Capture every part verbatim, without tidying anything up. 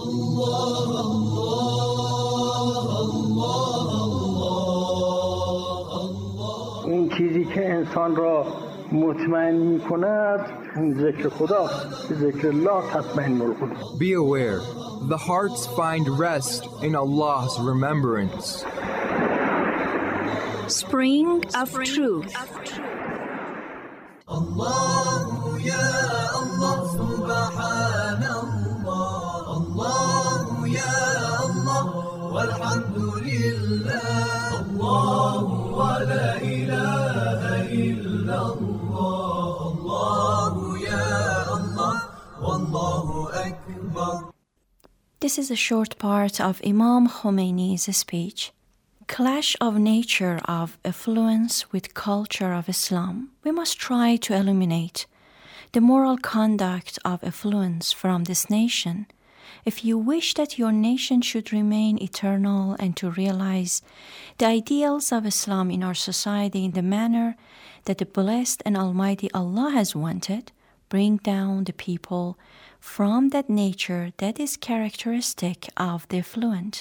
این چیزی که انسان را مطمئن می‌کند ذکر خدا، ذکر الله تطمئن القلوب. Be aware, the hearts find rest in Allah's remembrance. Spring of Truth. Allah ya Allah subhanallah, Allah ya Allah walhamdulillah, Allah wa la ilaha illallah, Allah ya Allah wallahu akbar. This is a short part of Imam Khomeini's speech. Clash of nature of affluence with culture of Islam. We must try to illuminate the moral conduct of affluence from this nation. If you wish that your nation should remain eternal and to realize the ideals of Islam in our society in the manner that the blessed and Almighty Allah has wanted, bring down the people from that nature that is characteristic of the affluent.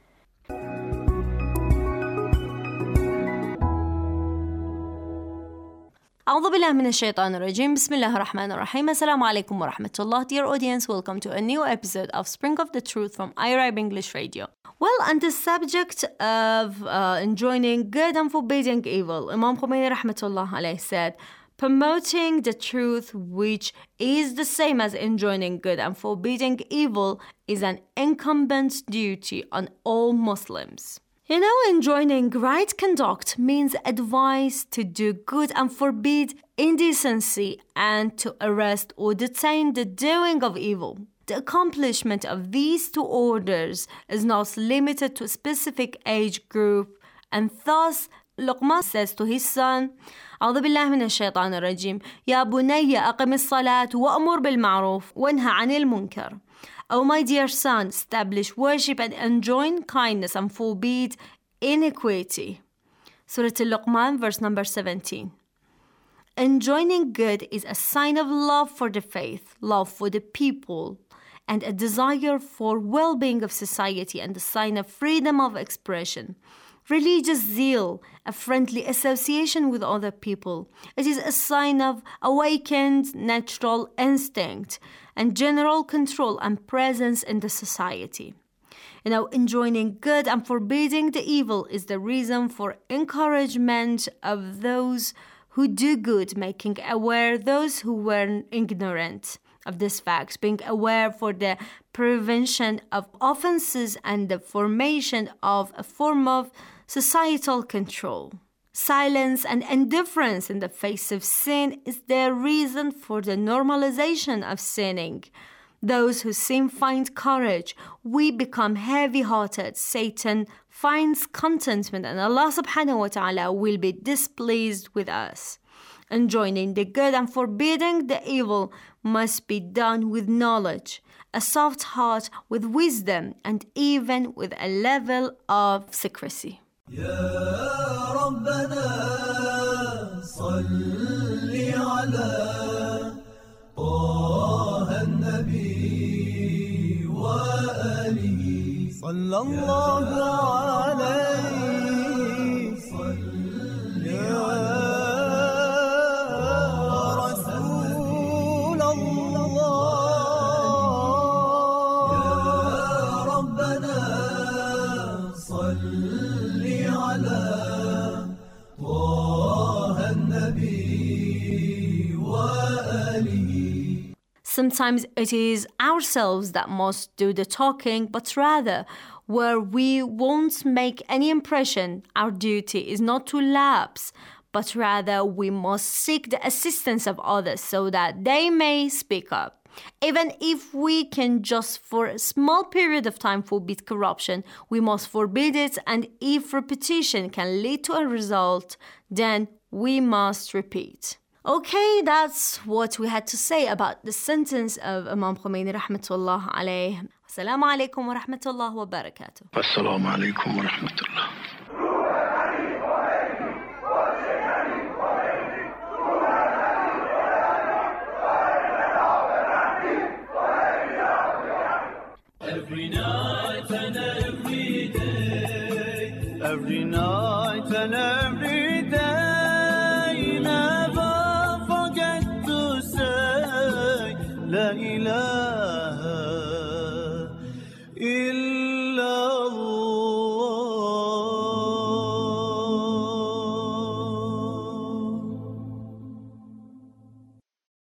أعوذ بالله من الشيطان الرجيم. بسم الله الرحمن الرحيم. Assalamu alaikum wa rahmatullah. Dear audience, welcome to a new episode of Spring of the Truth from iRibe English Radio. Well, on the subject of uh, enjoining good and forbidding evil, Imam Khomeini rahmatullah alayhi said, promoting the truth, which is the same as enjoining good and forbidding evil, is an incumbent duty on all Muslims. You know, enjoining right conduct means advice to do good and forbid indecency and to arrest or detain the doing of evil. The accomplishment of these two orders is not limited to a specific age group, and thus Luqman says to his son, أعوذ بالله من الشيطان الرجيم يا بني أقم الصلاة وأمر بالمعروف وانهى عن المنكر. Oh my dear son, establish worship and enjoin kindness and forbid iniquity. Surah Al-Luqman, verse number seventeen. Enjoining good is a sign of love for the faith, love for the people, and a desire for well-being of society and a sign of freedom of expression. Religious zeal, a friendly association with other people. It is a sign of awakened natural instinct and general control and presence in the society. You know, enjoining good and forbidding the evil is the reason for encouragement of those who do good, making aware those who were ignorant of this fact, being aware for the prevention of offenses and the formation of a form of societal control. Silence and indifference in the face of sin is the reason for the normalization of sinning. Those who sin find courage. We become heavy-hearted. Satan finds contentment, and Allah subhanahu wa ta'ala will be displeased with us. Enjoining the good and forbidding the evil must be done with knowledge, a soft heart, with wisdom, and even with a level of secrecy. يا ربنا صل على طه النبي وآله صلى الله عليه صل يا رسول الله يا ربنا صل Sometimes it is ourselves that must do the talking, but rather, where we won't make any impression, our duty is not to lapse, but rather we must seek the assistance of others so that they may speak up. Even if we can just for a small period of time forbid corruption, we must forbid it, and if repetition can lead to a result, then we must repeat. Okay, that's what we had to say about the sentence of Imam Khomeini rahmatullah alayh. Assalamu alaikum wa rahmatullah wa barakatuh. Assalamu alaikum wa rahmatullah. Every night and every day, every night and every day, never forget to say La ilaha illa